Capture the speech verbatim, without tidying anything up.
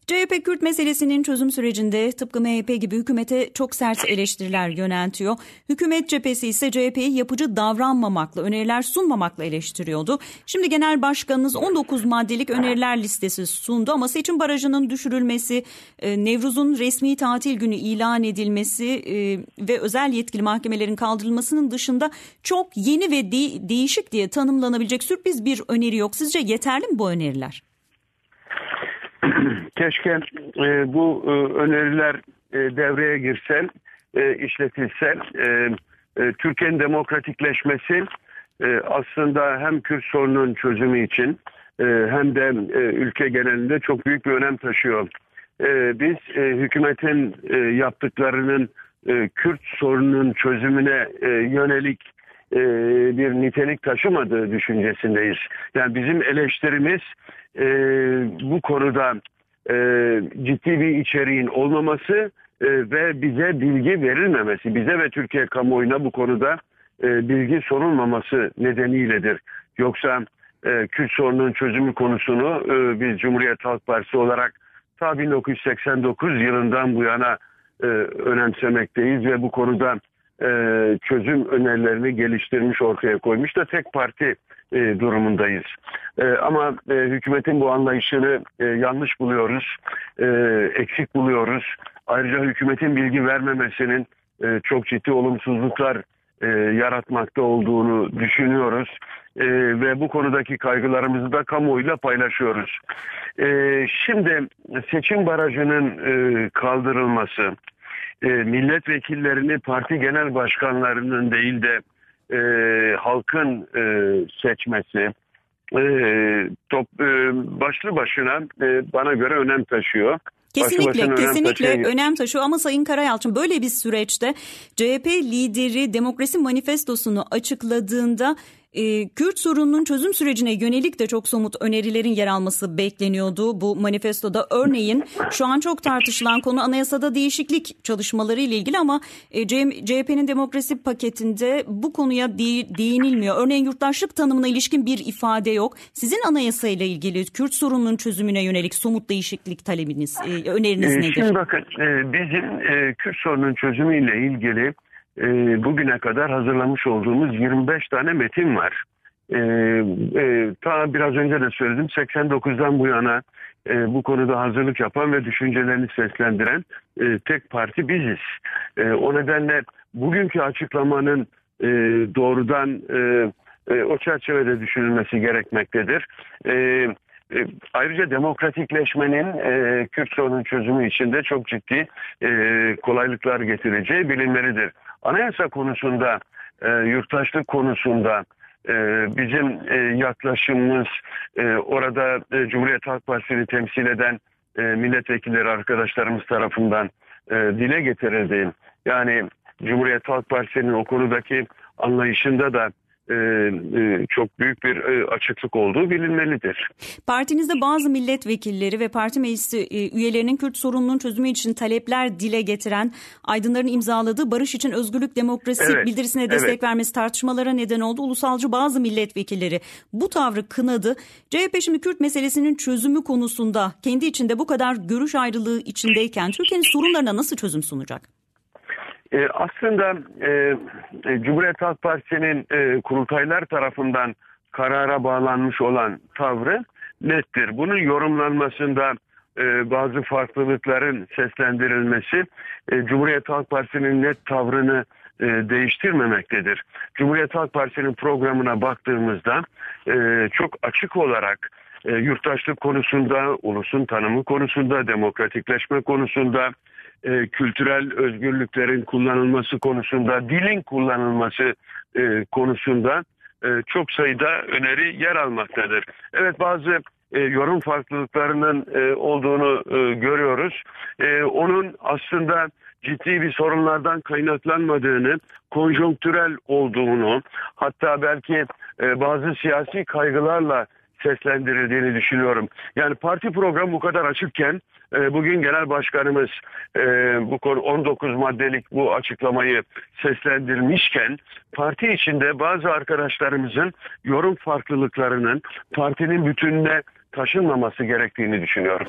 C H P Kürt meselesinin çözüm sürecinde tıpkı M H P gibi hükümete çok sert eleştiriler yöneltiyor. Hükümet cephesi ise C H P'yi yapıcı davranmamakla, öneriler sunmamakla eleştiriyordu. Şimdi Genel Başkanınız on dokuz maddelik öneriler listesi sundu ama seçim barajının düşürülmesi, Nevruz'un resmi tatil günü ilan edilmesi ve özel yetkili mahkemelerin kaldırılmasının dışında çok yeni ve de- değişik diye tanımlanabilecek sürpriz bir öneri yok. Sizce yeterli mi bu öneriler? Keşke e, bu e, öneriler e, devreye girse, e, işletilse. E, e, Türkiye'nin demokratikleşmesi e, aslında hem Kürt sorunun çözümü için e, hem de e, ülke genelinde çok büyük bir önem taşıyor. E, biz e, hükümetin e, yaptıklarının e, Kürt sorununun çözümüne e, yönelik e, bir nitelik taşımadığı düşüncesindeyiz. Yani bizim eleştirimiz e, bu konuda e, ciddi bir içeriğin olmaması e, ve bize bilgi verilmemesi, bize ve Türkiye kamuoyuna bu konuda e, bilgi sorulmaması nedeniyledir. Yoksa e, Kürt sorunun çözümü konusunu e, biz Cumhuriyet Halk Partisi olarak ta bin dokuz yüz seksen dokuz yılından bu yana e, önemsemekteyiz ve bu konuda e, çözüm önerilerini geliştirmiş, ortaya koymuş da tek parti e, durumundayız. E, ama e, hükümetin bu anlayışını e, yanlış buluyoruz, e, eksik buluyoruz. Ayrıca hükümetin bilgi vermemesinin e, çok ciddi olumsuzluklar e, yaratmakta olduğunu düşünüyoruz. E, ve bu konudaki kaygılarımızı da kamuoyuyla paylaşıyoruz. E, şimdi seçim barajının e, kaldırılması, e, milletvekillerini parti genel başkanlarının değil de e, halkın e, seçmesi e, top, e, başlı başına e, bana göre önem taşıyor. Kesinlikle, kesinlikle önem, önem taşıyor ama Sayın Karayalçın böyle bir süreçte C H P lideri Demokrasi Manifestosunu açıkladığında e, Kürt sorununun çözüm sürecine yönelik de çok somut önerilerin yer alması bekleniyordu. Bu manifestoda örneğin şu an çok tartışılan konu anayasada değişiklik çalışmaları ile ilgili ama e, C H P'nin demokrasi paketinde bu konuya de, değinilmiyor. Örneğin yurttaşlık tanımına ilişkin bir ifade yok. Sizin anayasayla ilgili Kürt sorununun çözümüne yönelik somut değişiklik talebiniz, e, öneriniz e, nedir? Şimdi bakın e, bizim e, Kürt sorunun çözümüyle ilgili E, bugüne kadar hazırlamış olduğumuz yirmi beş tane metin var. E, e, ta biraz önce de söyledim, seksen dokuzdan bu yana e, bu konuda hazırlık yapan ve düşüncelerini seslendiren e, tek parti biziz. E, o nedenle bugünkü açıklamanın e, doğrudan e, e, o çerçevede düşünülmesi gerekmektedir. E, E, ayrıca demokratikleşmenin e, Kürt sorunun çözümü için de çok ciddi e, kolaylıklar getireceği bilinmelidir. Anayasa konusunda, e, yurttaşlık konusunda e, bizim e, yaklaşımımız e, orada e, Cumhuriyet Halk Partisi'ni temsil eden e, milletvekilleri arkadaşlarımız tarafından e, dile getirildi. Yani Cumhuriyet Halk Partisi'nin o konudaki anlayışında da Ee, e, çok büyük bir e, açıklık olduğu bilinmelidir. Partinizde bazı milletvekilleri ve parti meclisi e, üyelerinin Kürt sorununun çözümü için talepler dile getiren, aydınların imzaladığı Barış için Özgürlük Demokrasi evet, bildirisine destek evet. vermesi tartışmalara neden oldu. Ulusalcı bazı milletvekilleri bu tavrı kınadı. C H P şimdi Kürt meselesinin çözümü konusunda kendi içinde bu kadar görüş ayrılığı içindeyken Türkiye'nin sorunlarına nasıl çözüm sunacak? E, aslında e, Cumhuriyet Halk Partisi'nin e, kurultaylar tarafından karara bağlanmış olan tavrı nettir. Bunun yorumlanmasında e, bazı farklılıkların seslendirilmesi e, Cumhuriyet Halk Partisi'nin net tavrını e, değiştirmemektedir. Cumhuriyet Halk Partisi'nin programına baktığımızda e, çok açık olarak e, yurttaşlık konusunda, ulusun tanımı konusunda, demokratikleşme konusunda, E, kültürel özgürlüklerin kullanılması konusunda, dilin kullanılması e, konusunda e, çok sayıda öneri yer almaktadır. Evet, bazı e, yorum farklılıklarının e, olduğunu e, görüyoruz. E, onun aslında ciddi bir sorunlardan kaynaklanmadığını, konjonktürel olduğunu, hatta belki e, bazı siyasi kaygılarla seslendirildiğini düşünüyorum. Yani parti programı bu kadar açıkken e, bugün genel başkanımız e, bu konu on dokuz maddelik bu açıklamayı seslendirmişken parti içinde bazı arkadaşlarımızın yorum farklılıklarının partinin bütününe taşınmaması gerektiğini düşünüyorum.